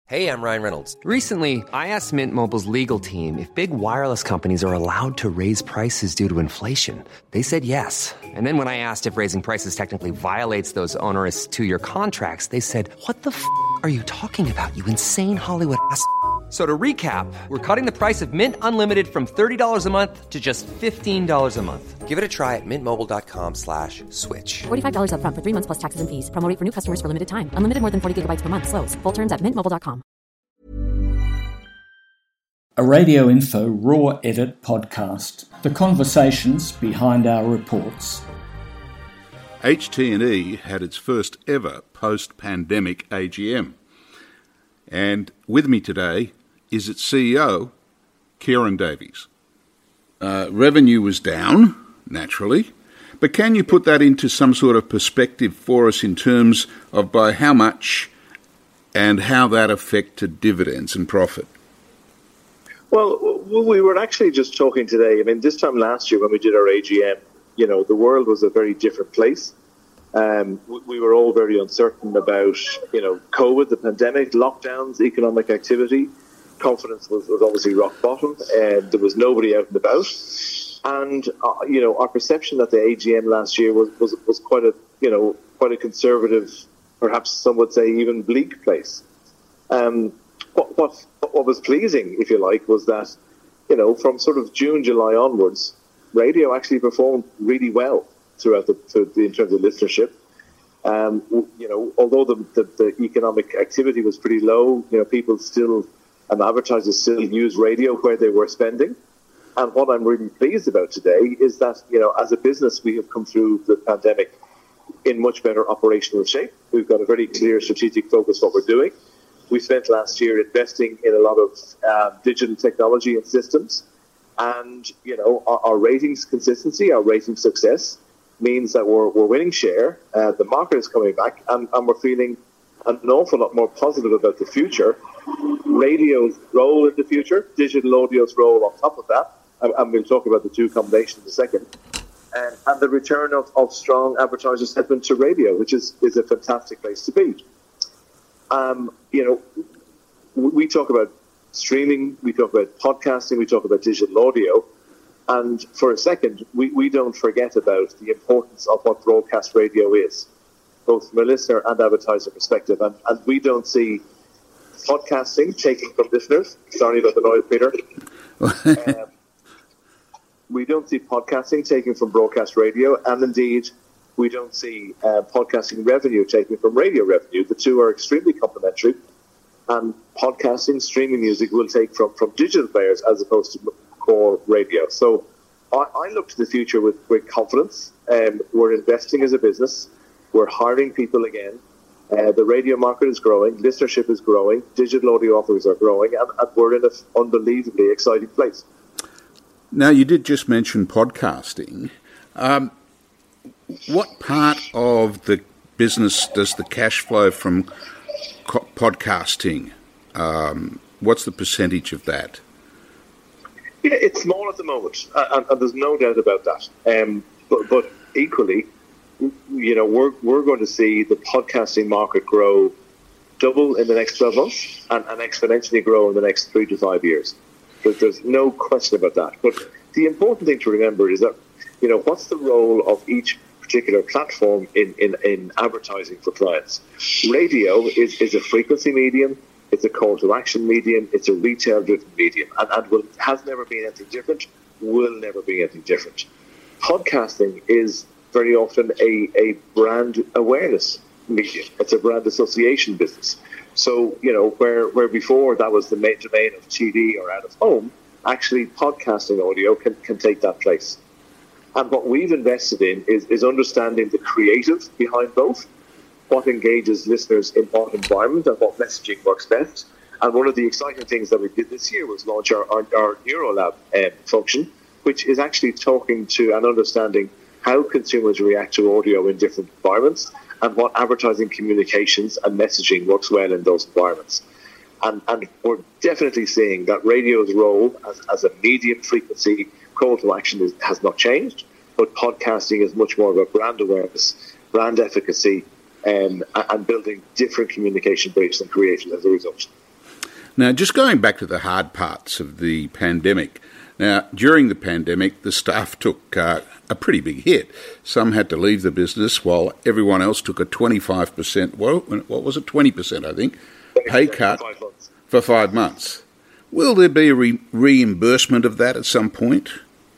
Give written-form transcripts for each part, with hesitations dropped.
Hey, I'm Ryan Reynolds. Recently, I asked Mint Mobile's legal team if big wireless companies are allowed to raise prices due to inflation. They said yes. And then when I asked if raising prices technically violates those onerous two-year contracts, they said, "What the f*** are you talking about, you insane Hollywood ass?" So to recap, we're cutting the price of Mint Unlimited from $30 a month to just $15 a month. Give it a try at mintmobile.com/switch. $45 up front for 3 months plus taxes and fees. Promo rate for new customers for limited time. Unlimited more than 40 gigabytes per month. Slows full terms at mintmobile.com. A Radio Info Raw Edit podcast. The conversations behind our reports. HT&E had its first ever post-pandemic AGM. And with me today is its CEO, Ciaran Davies. Revenue was down, naturally, but can you put that into some sort of perspective for us in terms of by how much and how that affected dividends and profit? Well, we were actually just talking today. I mean, this time last year when we did our AGM, the world was a very different place. We were all very uncertain about, COVID, the pandemic, lockdowns, economic activity. Confidence was obviously rock bottom, and there was nobody out and about. And, our perception at the AGM last year was quite a conservative, perhaps some would say even bleak place. What was pleasing, if you like, was that, from sort of June, July onwards, radio actually performed really well throughout in terms of listenership. Although the economic activity was pretty low, people still and advertisers still use radio where they were spending. And what I'm really pleased about today is that, as a business, we have come through the pandemic in much better operational shape. We've got a very clear strategic focus what we're doing. We spent last year investing in a lot of digital technology and systems. And, our ratings consistency, our rating success means that we're winning share. The market is coming back and we're feeling an awful lot more positive about the future. Radio's role in the future, digital audio's role on top of that. And we'll talk about the two combinations in a second. And the return of strong advertiser sentiment to radio, which is a fantastic place to be. We talk about streaming, we talk about podcasting, we talk about digital audio. And for a second, we don't forget about the importance of what broadcast radio is, both from a listener and advertiser perspective. And we don't see podcasting taking from listeners. Sorry about the noise, Peter. We don't see podcasting taking from broadcast radio. And indeed, we don't see podcasting revenue taking from radio revenue. The two are extremely complementary. And podcasting, streaming music will take from digital players as opposed to core radio. So I look to the future with great confidence. We're investing as a business. We're hiring people again. The radio market is growing. Listenership is growing. Digital audio offers are growing. And we're in an unbelievably exciting place. Now, you did just mention podcasting. What part of the business does the cash flow from podcasting? What's the percentage of that? Yeah, it's small at the moment, and there's no doubt about that. But equally, we're going to see the podcasting market grow double in the next 12 months and exponentially grow in the next 3 to 5 years. There's no question about that. But the important thing to remember is that, what's the role of each particular platform in advertising for clients? Radio is a frequency medium. It's a call to action medium. It's a retail-driven medium, and has never been anything different. Will never be anything different. Podcasting is very often a brand awareness medium. It's a brand association business. So where before that was the main domain of TV or out of home, actually podcasting audio can take that place. And what we've invested in is understanding the creative behind both. What engages listeners in what environment and what messaging works best. And one of the exciting things that we did this year was launch our NeuroLab function, which is actually talking to and understanding how consumers react to audio in different environments and what advertising communications and messaging works well in those environments. And we're definitely seeing that radio's role as a medium frequency call to action has not changed, but podcasting is much more about brand awareness, brand efficacy, and building different communication briefs and creations as a result. Now, just going back to the hard parts of the pandemic. Now, during the pandemic, the staff took a pretty big hit. Some had to leave the business while everyone else took a 25%, well, what was it, 20%, I think, pay cut for 5 months. Will there be a reimbursement of that at some point?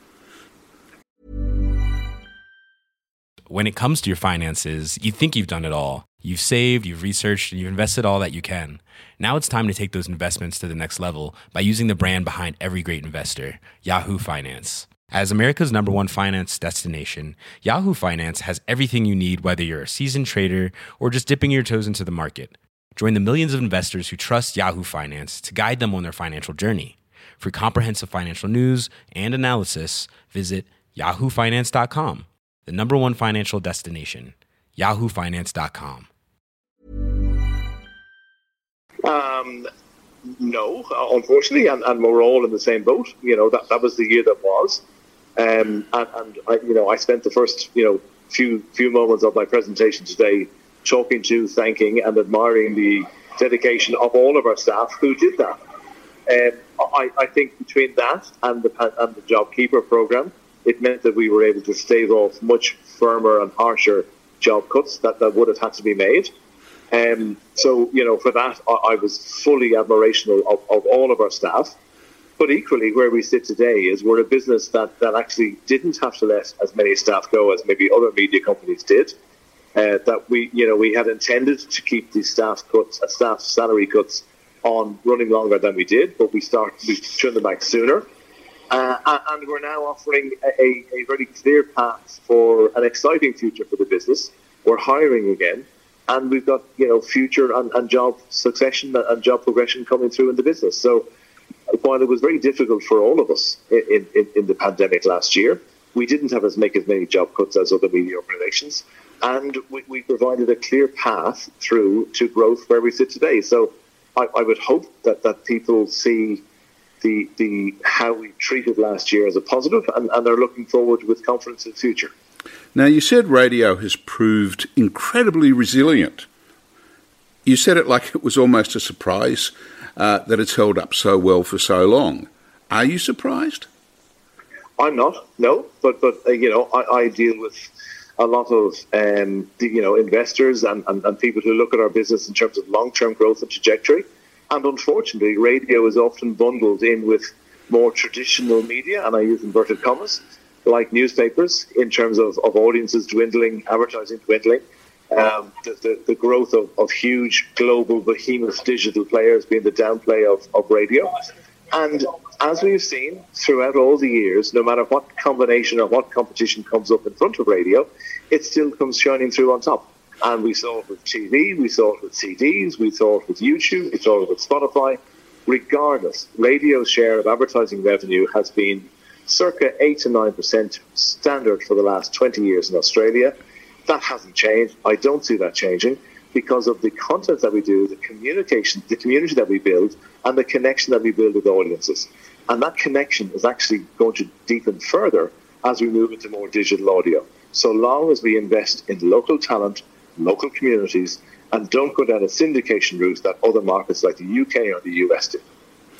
When it comes to your finances, you think you've done it all. You've saved, you've researched, and you've invested all that you can. Now it's time to take those investments to the next level by using the brand behind every great investor, Yahoo Finance. As America's #1 finance destination, Yahoo Finance has everything you need, whether you're a seasoned trader or just dipping your toes into the market. Join the millions of investors who trust Yahoo Finance to guide them on their financial journey. For comprehensive financial news and analysis, visit yahoofinance.com, the #1 financial destination, yahoofinance.com. No, unfortunately, and we're all in the same boat. You know, that was the year that was. And I spent the first, few moments of my presentation today talking to, thanking and admiring the dedication of all of our staff who did that. I think between that and the JobKeeper program, it meant that we were able to stave off much firmer and harsher job cuts that would have had to be made. So, for that, I was fully admirational of all of our staff. But equally, where we sit today is we're a business that actually didn't have to let as many staff go as maybe other media companies did. That we had intended to keep the staff salary cuts on running longer than we did, but we turned them back sooner. And we're now offering a very clear path for an exciting future for the business. We're hiring again, and we've got future and job succession and job progression coming through in the business. So while it was very difficult for all of us in the pandemic last year, we didn't have make as many job cuts as other media organisations, and we provided a clear path through to growth where we sit today. So I would hope that people see the how we treated last year as a positive, and are looking forward with confidence in the future. Now, you said radio has proved incredibly resilient. You said it like it was almost a surprise that it's held up so well for so long. Are you surprised? I'm not, no. But I deal with a lot of investors and people who look at our business in terms of long-term growth and trajectory. And unfortunately, radio is often bundled in with more traditional media, and I use inverted commas, like newspapers, in terms of audiences dwindling, advertising dwindling, the growth of huge global behemoth digital players being the downplay of radio. And as we've seen throughout all the years, no matter what combination or what competition comes up in front of radio, it still comes shining through on top. And we saw it with TV, we saw it with CDs, we saw it with YouTube, we saw it with Spotify. Regardless, radio's share of advertising revenue has been circa 8 to 9% standard for the last 20 years in Australia. That hasn't changed. I don't see that changing because of the content that we do, the communication, the community that we build, and the connection that we build with audiences. And that connection is actually going to deepen further as we move into more digital audio. So long as we invest in local talent, local communities, and don't go down a syndication route that other markets like the UK or the US do.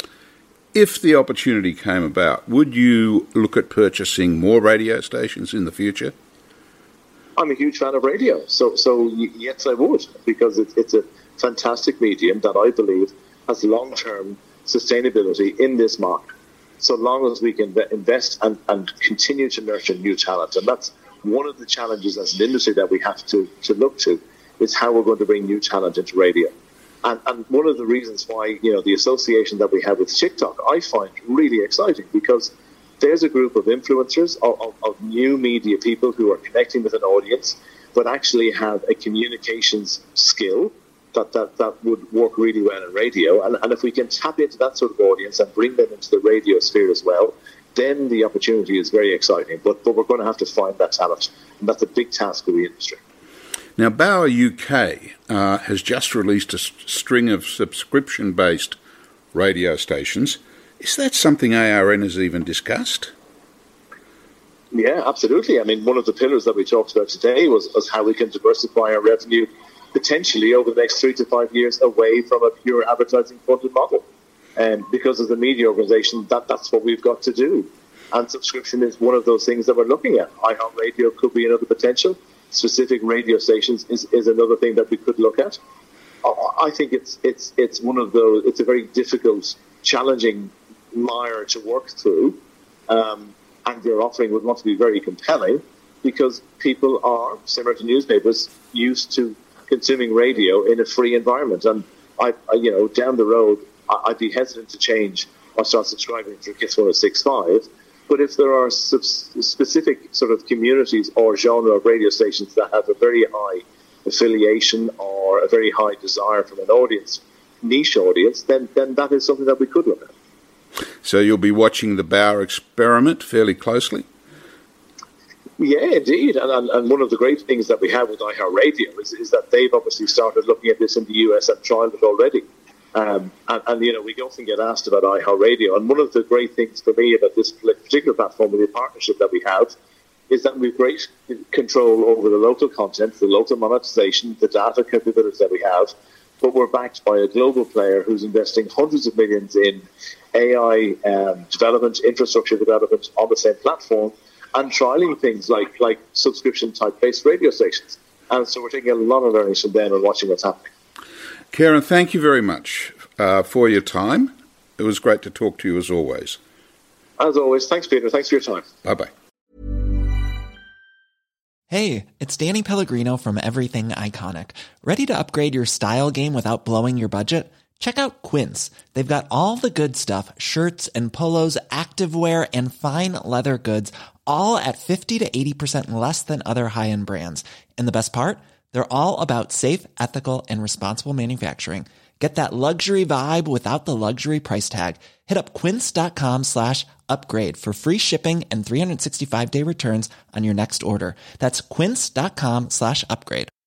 If the opportunity came about, would you look at purchasing more radio stations in the future? I'm a huge fan of radio, so yes, I would, because it's a fantastic medium that I believe has long-term sustainability in this market, so long as we can invest and continue to nurture new talent. And that's one of the challenges as an industry that we have to look to, is how we're going to bring new talent into radio. And one of the reasons why, the association that we have with TikTok, I find really exciting, because there's a group of influencers, of new media people who are connecting with an audience, but actually have a communications skill that would work really well in radio. And if we can tap into that sort of audience and bring them into the radio sphere as well, then the opportunity is very exciting. But we're going to have to find that talent, and that's a big task for the industry. Now, Bauer UK has just released a string of subscription-based radio stations. Is that something ARN has even discussed? Yeah, absolutely. I mean, one of the pillars that we talked about today was how we can diversify our revenue potentially over the next 3 to 5 years away from a pure advertising-funded model. because as a media organisation, that's what we've got to do. And subscription is one of those things that we're looking at. iHeartRadio could be another potential. Specific radio stations is another thing that we could look at. I think it's one of those. It's a very difficult, challenging mire to work through, and your offering would want to be very compelling because people are, similar to newspapers, used to consuming radio in a free environment. And down the road, I'd be hesitant to change or start subscribing to KISS 106.5. But if there are specific sort of communities or genre of radio stations that have a very high affiliation or a very high desire from an audience, niche audience, then that is something that we could look at. So you'll be watching the Bauer experiment fairly closely? Yeah, indeed. And one of the great things that we have with iHeartRadio is that they've obviously started looking at this in the US and trialled it already. And we often get asked about iHeartRadio. And one of the great things for me about this particular platform and the partnership that we have is that we've great control over the local content, the local monetization, the data capabilities that we have. But we're backed by a global player who's investing hundreds of millions in AI development, infrastructure development on the same platform, and trialing things like subscription-type-based radio stations. And so we're taking a lot of learnings from them and watching what's happening. Kieran, thank you very much for your time. It was great to talk to you as always. As always. Thanks, Peter. Thanks for your time. Bye-bye. Hey, it's Danny Pellegrino from Everything Iconic. Ready to upgrade your style game without blowing your budget? Check out Quince. They've got all the good stuff, shirts and polos, activewear, and fine leather goods, all at 50 to 80% less than other high-end brands. And the best part? They're all about safe, ethical, and responsible manufacturing. Get that luxury vibe without the luxury price tag. Hit up quince.com/upgrade for free shipping and 365-day returns on your next order. That's quince.com/upgrade.